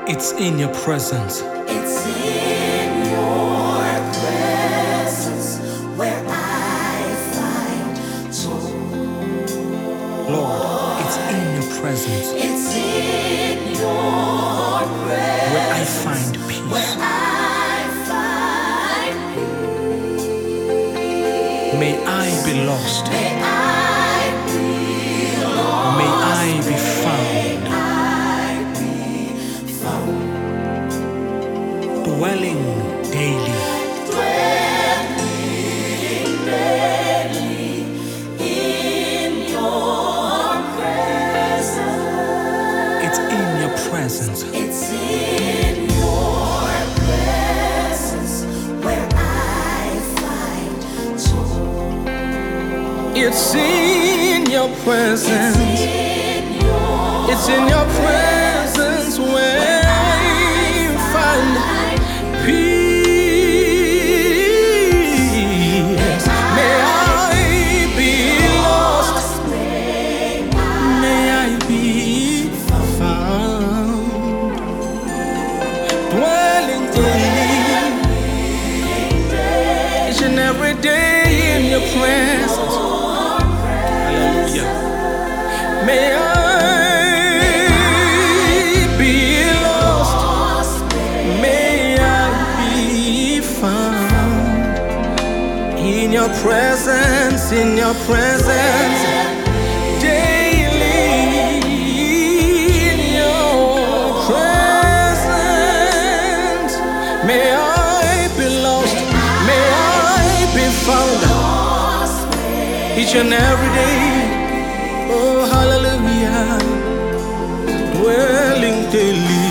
It's in your presence. It's in your presence where I find joy. Lord, it's in your presence It's in your presence where I find peace. where I find peace. May I be lost. May I be lost. May I be found. Dwelling daily in your presence. It's in your presence. It's in your presence where I find joy. It's in your presence. It's in your presence where I find peace. May I be lost. May I be found. Dwelling daily, each and every day in your presence. Hallelujah. May I be lost. May I be found in your presence, in your presence. Daily in your presence. May I be lost. May I be found each and every day. Oh, hallelujah. Dwelling daily